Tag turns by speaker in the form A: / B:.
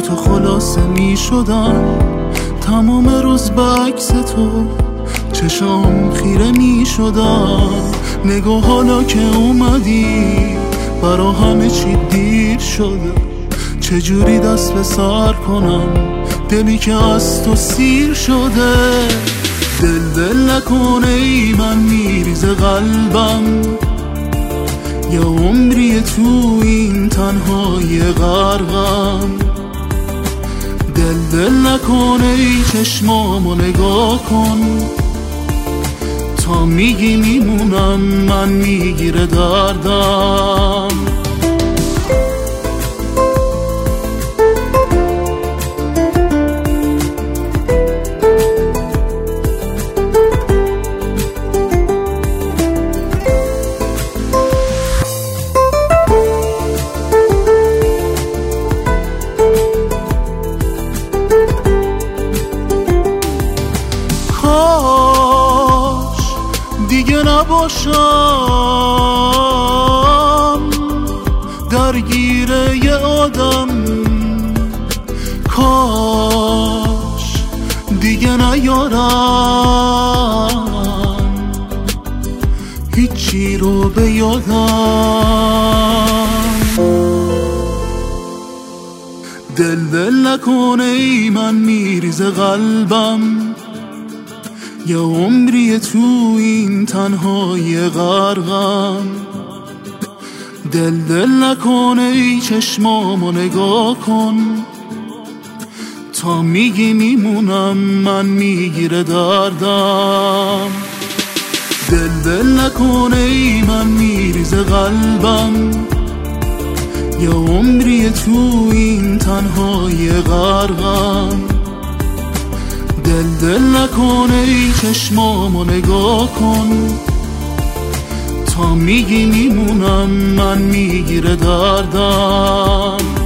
A: تو خلاصه می شدن، تمام روز به عکس تو چشام خیره می شدن. نگاه حالا که اومدی برا همه چی دیر شده، چجوری دست به سر کنم دلی که از تو سیر شده. دل نکنه ای من میریزه قلبم، یه عمری تو این تنهای غرقم. دل نکنه ای چشمامو نگاه کن، تا میگی میمونم من میگیره دردم. دیگه نباشم درگیر یه آدم، کاش دیگه نیارم هیچی رو به یادم. دل نکنه ای من میریزه قلبم، یه عمری تو این تنهای غرقم. دل نکنه ای چشمامو نگاه کن، تا میگی میمونم من میگیره دردم. دل نکنه ای من میریزه قلبم، یه عمری تو این تنهای غرقم. دل نکنه ای چشمامو نگاه کن، تا میگی میمونم من میگیره دردم.